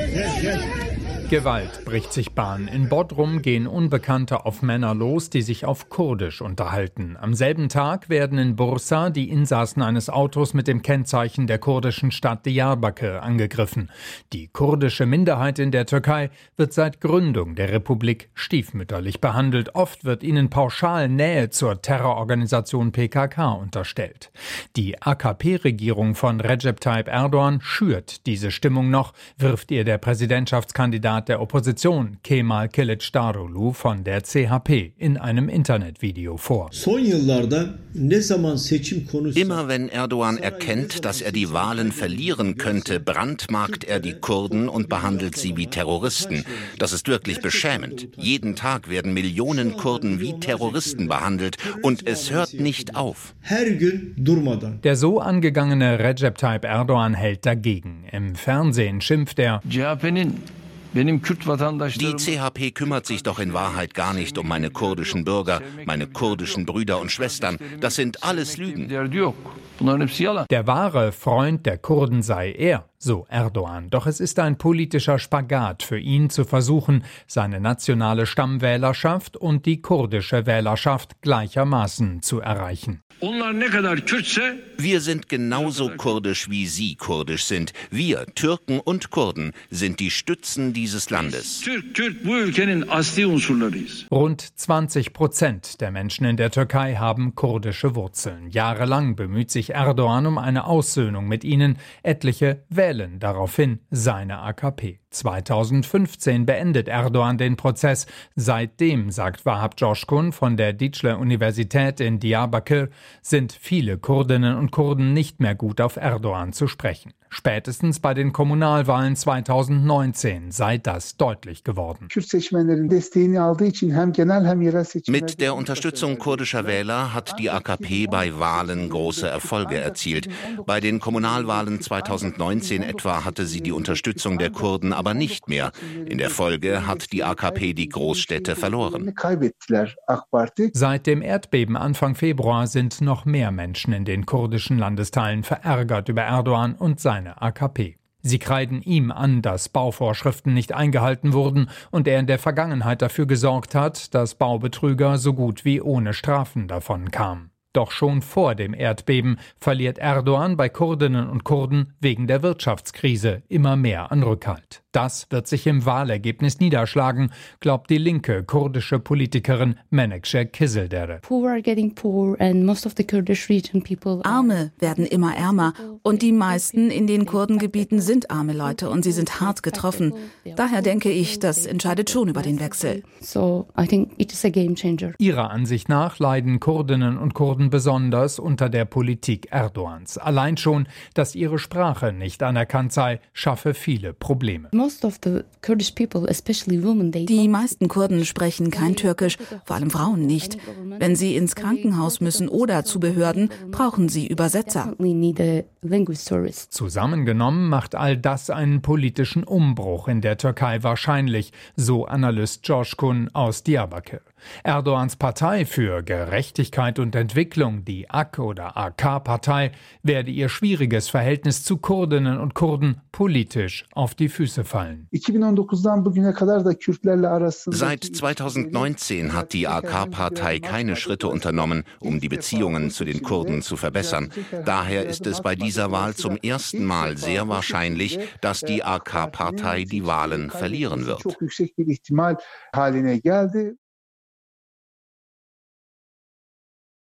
Gewalt bricht sich Bahn. In Bodrum gehen Unbekannte auf Männer los, die sich auf Kurdisch unterhalten. Am selben Tag werden in Bursa die Insassen eines Autos mit dem Kennzeichen der kurdischen Stadt Diyarbakır angegriffen. Die kurdische Minderheit in der Türkei wird seit Gründung der Republik stiefmütterlich behandelt. Oft wird ihnen pauschal Nähe zur Terrororganisation PKK unterstellt. Die AKP-Regierung von Recep Tayyip Erdogan schürt diese Stimmung noch, wirft ihr der Präsidentschaftskandidat der Opposition Kemal Kılıçdaroğlu von der CHP in einem Internetvideo vor. Immer wenn Erdogan erkennt, dass er die Wahlen verlieren könnte, brandmarkt er die Kurden und behandelt sie wie Terroristen. Das ist wirklich beschämend. Jeden Tag werden Millionen Kurden wie Terroristen behandelt und es hört nicht auf. Der so angegangene Recep Tayyip Erdogan hält dagegen. Im Fernsehen schimpft er: Die CHP kümmert sich doch in Wahrheit gar nicht um meine kurdischen Bürger, meine kurdischen Brüder und Schwestern. Das sind alles Lügen. Der wahre Freund der Kurden sei er, so Erdogan. Doch es ist ein politischer Spagat für ihn zu versuchen, seine nationale Stammwählerschaft und die kurdische Wählerschaft gleichermaßen zu erreichen. Wir sind genauso kurdisch, wie Sie kurdisch sind. Wir, Türken und Kurden, sind die Stützen dieses Landes. Rund 20% der Menschen in der Türkei haben kurdische Wurzeln. Jahrelang bemüht sich Erdogan um eine Aussöhnung mit ihnen. Etliche wählen daraufhin seine AKP. 2015 beendet Erdogan den Prozess. Seitdem, sagt Vahap Coşkun von der Dicle-Universität in Diyarbakır, sind viele Kurdinnen und Kurden nicht mehr gut auf Erdogan zu sprechen. Spätestens bei den Kommunalwahlen 2019 sei das deutlich geworden. Mit der Unterstützung kurdischer Wähler hat die AKP bei Wahlen große Erfolge erzielt. Bei den Kommunalwahlen 2019 etwa hatte sie die Unterstützung der Kurden aber nicht mehr. In der Folge hat die AKP die Großstädte verloren. Seit dem Erdbeben Anfang Februar sind noch mehr Menschen in den kurdischen Landesteilen verärgert über Erdogan und seine AKP. Sie kreiden ihm an, dass Bauvorschriften nicht eingehalten wurden und er in der Vergangenheit dafür gesorgt hat, dass Baubetrüger so gut wie ohne Strafen davon kamen. Doch schon vor dem Erdbeben verliert Erdogan bei Kurdinnen und Kurden wegen der Wirtschaftskrise immer mehr an Rückhalt. Das wird sich im Wahlergebnis niederschlagen, glaubt die linke kurdische Politikerin Menekşe Kızıldere. Arme werden immer ärmer und die meisten in den Kurdengebieten sind arme Leute und sie sind hart getroffen. Daher denke ich, das entscheidet schon über den Wechsel. Ihrer Ansicht nach leiden Kurdinnen und Kurden besonders unter der Politik Erdogans. Allein schon, dass ihre Sprache nicht anerkannt sei, schaffe viele Probleme. Die meisten Kurden sprechen kein Türkisch, vor allem Frauen nicht. Wenn sie ins Krankenhaus müssen oder zu Behörden, brauchen sie Übersetzer. Zusammengenommen macht all das einen politischen Umbruch in der Türkei wahrscheinlich, so Analyst Coşkun aus Diyarbakır. Erdogans Partei für Gerechtigkeit und Entwicklung, die AK oder AK-Partei, werde ihr schwieriges Verhältnis zu Kurdinnen und Kurden politisch auf die Füße fallen. Seit 2019 hat die AK-Partei keine Schritte unternommen, um die Beziehungen zu den Kurden zu verbessern. Daher ist es bei dieser Wahl zum ersten Mal sehr wahrscheinlich, dass die AK-Partei die Wahlen verlieren wird.